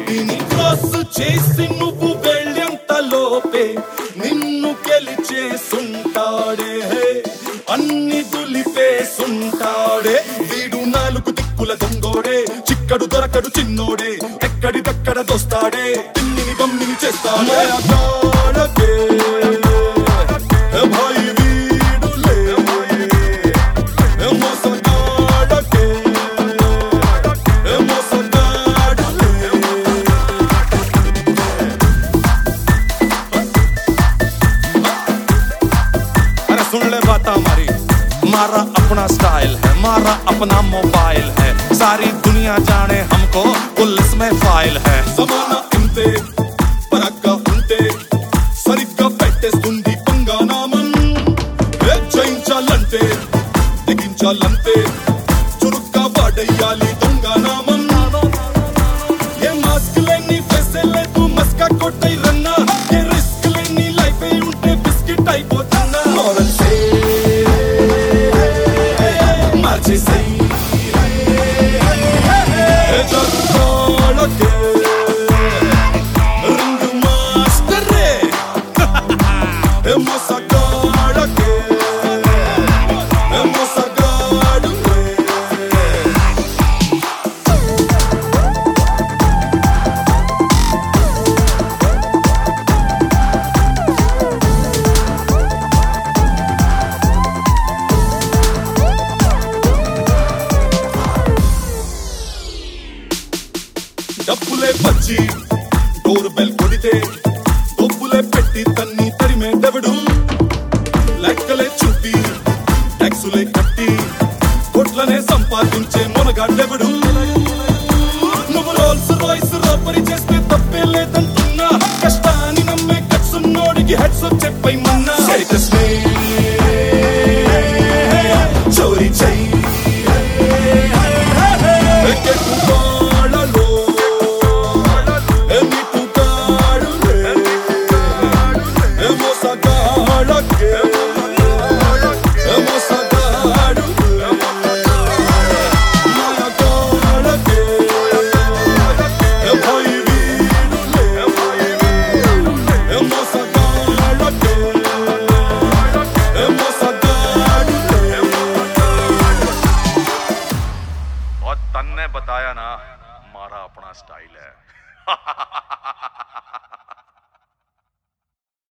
వీటిని క్రాస్ చేసి నువ్వు వెళ్ళేంతలోపే నిన్ను గెలిచేసుంటాడే, అన్ని దులిపేసుంటాడే. వీడు నాలుగు దిక్కుల దొంగోడే, చిక్కడు దొరకడు చిన్నోడే, ఎక్కడిదక్కడ దోస్తాడే, తిన్నిని బమ్మిని చేస్తాడే. భాయ్ వీడులే మోసగాడకే మోసగాడులే. अरे सुन ले बात हमारी, मारा अपना स्टाइल है, मारा अपना मोबाइल है, सारी दुनिया जाने हमको पुलिस में फाइल है. जमाना इंते परक्का ఉంటే సరిగ్గా పెట్టేస్తుంది పంగానామన్. జయించాలంటే తెగించాలంటే చురుగ్గా వాడేయాలి దొంగనామన్. ఏ మాస్క్ లేని ఫేసే లేదు, మస్కా కొట్టై రన్నా, ఏ రిస్క్ లేని లైఫ్ ఉంటే బిస్కెట్ అయిపోతున్నా. మోరల్సే మార్చేసే జగోళకే రింగ్ మాస్టరే మోసగాడకే మోసగాడులే. డబ్బులే వచ్చి డోర్ బెల్ కొడితే డబ్బులే పెట్టి తన్ని తరిమే దెవడు. లెక్కలే చూపి ట్యాక్సులే కట్టి కోట్లనే సంపాదించే మొనగాడెవడు. నువ్వు రోల్స్ రాయ్స్ రాబరీ చేస్తే తప్పే లేదంటున్నా, కష్టాన్ని నమ్మే కట్సున్నోడికి హెడ్స్ చెప్పై మన్నా. సైకస్నే చోరీ చెయ్యి और तन्ने बताया ना, मारा अपना स्टाइल है.